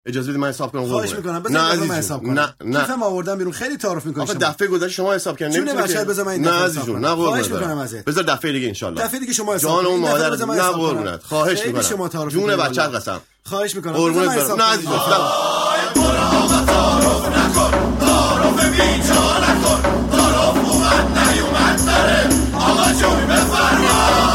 اجازه بدید من حساب کنم. خواهش میکنم نه بذار من عزیز حساب جون. کنم. نه کیفم آوردم بیرون خیلی تعارف میکنی آخه شما. دفعه گذشته شما حساب کردین. جون بچه‌ت بذار من این نه دفعه عزیز حساب جون. کنم. نه خواهش قربونت میکنم برم. ازت. بذار دفعه دیگه ان شاء الله. دفعه دیگه شما حساب جان اون کنید. مادر بذار من نه حساب کنم. قربونت. خواهش خیلی میکنم. شما تعارف جون می‌کنید بچه‌ت والله. قسم. خواهش میکنم. قربونت برم. نه عزیز جون. تعارف بیجا نکن، تعارف اومد نیومد داره. آقا جون بفرما.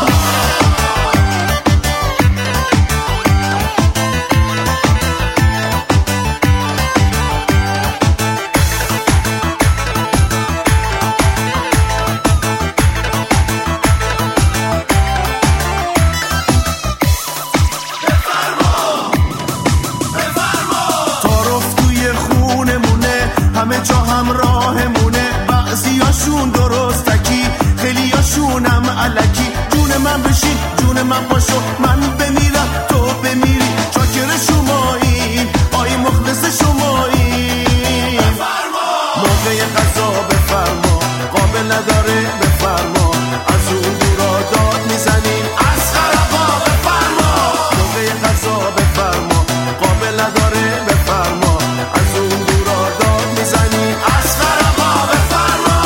همه جا همراهمونه، بعضیاشون درستکی، خیلیاشونم علکی. جون من بشین، جون من باشو، من بمیرم تو بمیری. چاکر شماییم، آی مخلص شماییم. موقع قضا بفرما، قابل نداره بفرما. از اون دورا داد میزنیم، از خرقا بفرما. موقع قضا بفرما، قابل نداره بفرما. از اون دورا داد میزنیم، از خرقا بفرما.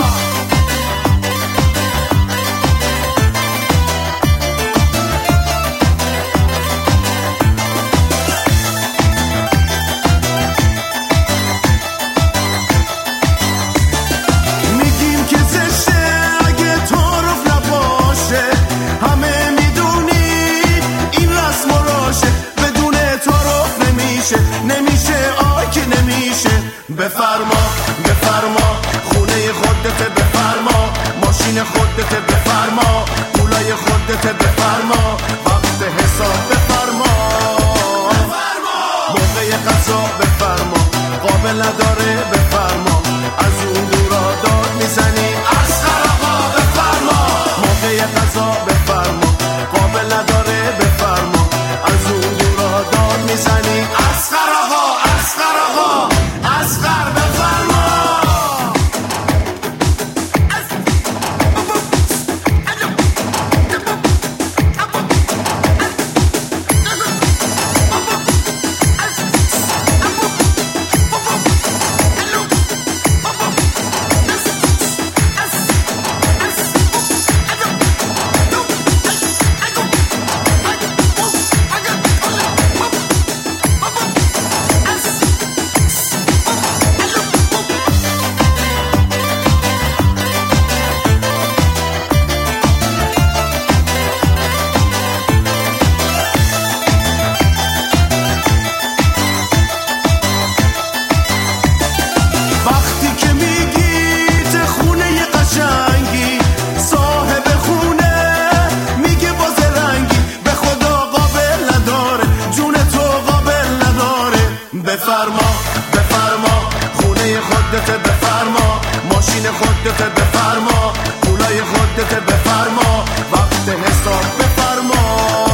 میگیم که زشته اگه تعارف نباشه، همه میدونید این رسم و راشه. بدون تعارف نمیشه، نمیشه آکی نمیشه. بفرما بفرما، خونه خودت بفرما، ماشین خودت بفرما، پولای خودت بفرما، وقت حساب بفرما. موقع قضا بفرما، قابل نداره بفرما. از اون دورا داد میزنیم، از خرقا بفرما. موقع قضا بفرما، قابل نداره بفرما. از اون دورا داد میزنیم، از خرقا، از خرقا، از خر بفرما. وقتی که میگی ته خونه ی قشنگی، صاحب خونه میگه باز رنگی. به خدا قابل نداره، جون تو قابل نداره. بفرما بفرما، خونه خودت بفرما، ماشین خودت بفرما، پولای خودت بفرما، وقت حساب بفرما.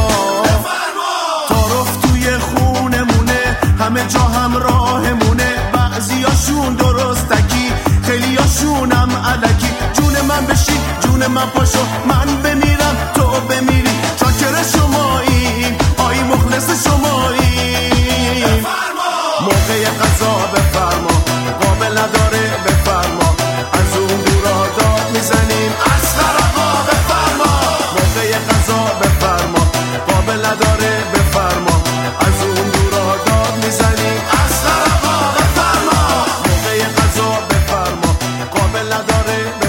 تعارف توی خونمونه، همه جا همراهمونه، بعضیاشون درستکی، خیلیاشونم علکی. جون من بشین، جون من پاشو، من بمیرم تو بمیری. چاکر شماییم، آی مخلص شماییم. موقع قضا بفرما، قابل نداره بفرما. از اون دورا داد میزنیم، از خرقا بفرما. موقع قضا بفرما، قابل نداره بفرما. از اون دورا داد میزنیم، از خرقا بفرما. موقع قضا بفرما، قابل نداره